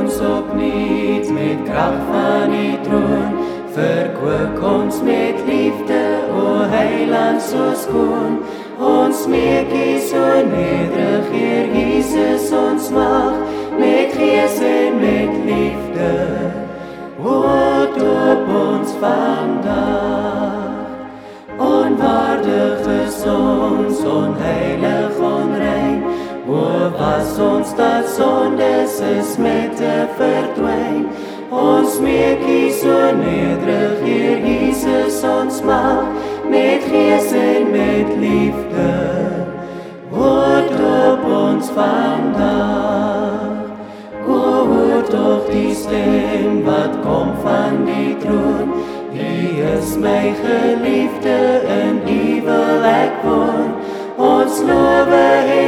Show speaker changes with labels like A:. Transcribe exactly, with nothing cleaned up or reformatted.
A: ons opnuut met krag van die troon. Verkoop ons met liefde, o Heiland so skoon. Ons smeek U so nederig, Heer Jesus ons mag, met gees en met liefde. O doop ons vandag. Onwaardig is ons, onheilig, onrein. O was ons dat sondes is met te verdwyn. Ons smeek U so nederig, Heer Jesus ons mag, met gees en met liefde. O doop ons vandag. O hoor tog die stem wat kom van die troon. U is my geliefde, in U wil ek woon. Ons lowe en